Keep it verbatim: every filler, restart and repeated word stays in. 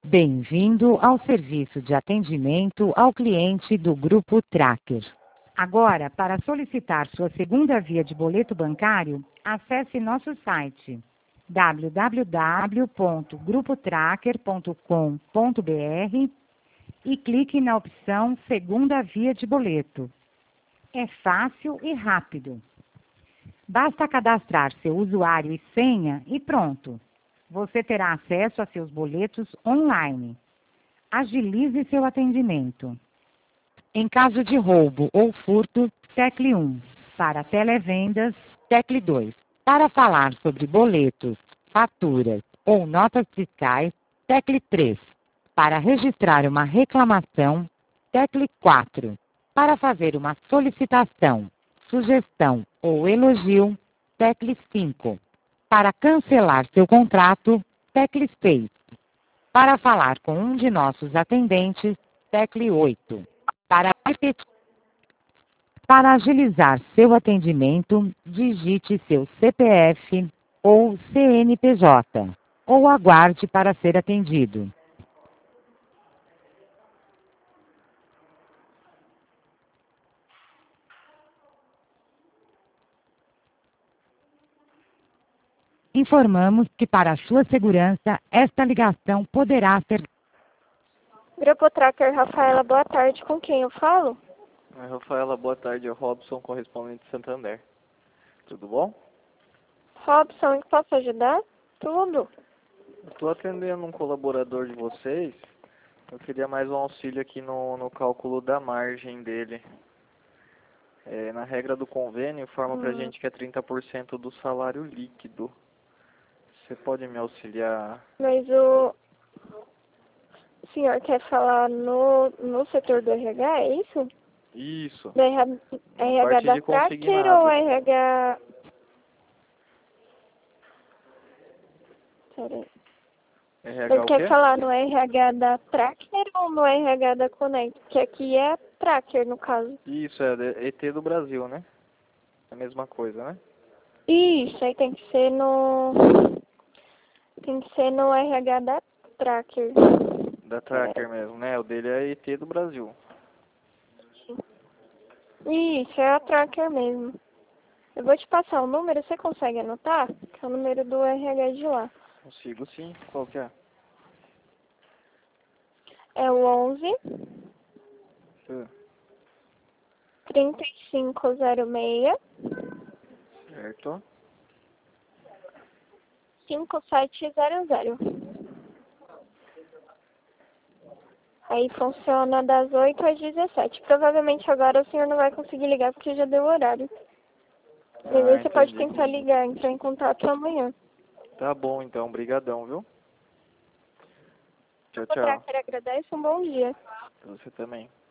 Bem-vindo ao serviço de atendimento ao cliente do Grupo Tracker. Agora, para solicitar sua segunda via de boleto bancário, acesse nosso site w w w ponto grupo tracker ponto com ponto b r e clique na opção Segunda Via de Boleto. É fácil e rápido. Basta cadastrar seu usuário e senha e pronto. Você terá acesso a seus boletos online. Agilize seu atendimento. Em caso de roubo ou furto, tecle um. Para televendas, tecle dois. Para falar sobre boletos, faturas ou notas fiscais, tecle três. Para registrar uma reclamação, tecle quatro. Para fazer uma solicitação, sugestão ou elogio, tecle cinco. Para cancelar seu contrato, tecle seis. Para falar com um de nossos atendentes, tecle oito. Para repetir, para agilizar seu atendimento, digite seu C P F ou C N P J, ou aguarde para ser atendido. Informamos que, para a sua segurança, esta ligação poderá ser... Grupo Tracker, Rafaela, boa tarde. Com quem eu falo? Oi, Rafaela, boa tarde. É o Robson, correspondente de Santander. Tudo bom? Robson, em que posso ajudar? Tudo. Estou atendendo um colaborador de vocês. Eu queria mais um auxílio aqui no, no cálculo da margem dele. É, na regra do convênio, informa hum. pra gente que é trinta por cento do salário líquido. Você pode me auxiliar? Mas o... o senhor quer falar no, no setor do R H, é isso? Isso. Do R H da Tracker ou R H... Peraí. R H Você o quer quê? falar no R H da Tracker ou no R H da Connect? Que aqui é Tracker, no caso. Isso, é E T do Brasil, né? É a mesma coisa, né? Isso, aí tem que ser no... Tem que ser no R H da Tracker. Da Tracker é. mesmo, né? O dele é E T do Brasil. Isso, é a Tracker mesmo. Eu vou te passar o número, você consegue anotar? Que é o número do R H de lá. Consigo sim. Qual que é? É o onze, Uh. trinta e cinco zero seis, Certo. cinco sete zero zero. Aí funciona das oito às dezessete. Provavelmente agora o senhor não vai conseguir ligar porque já deu o horário. Ah, Mas aí você entendi. pode tentar ligar, entrar em contato amanhã. Tá bom então, brigadão, viu? Tchau, tchau. O Tracker agradece, um bom dia. Pra você também.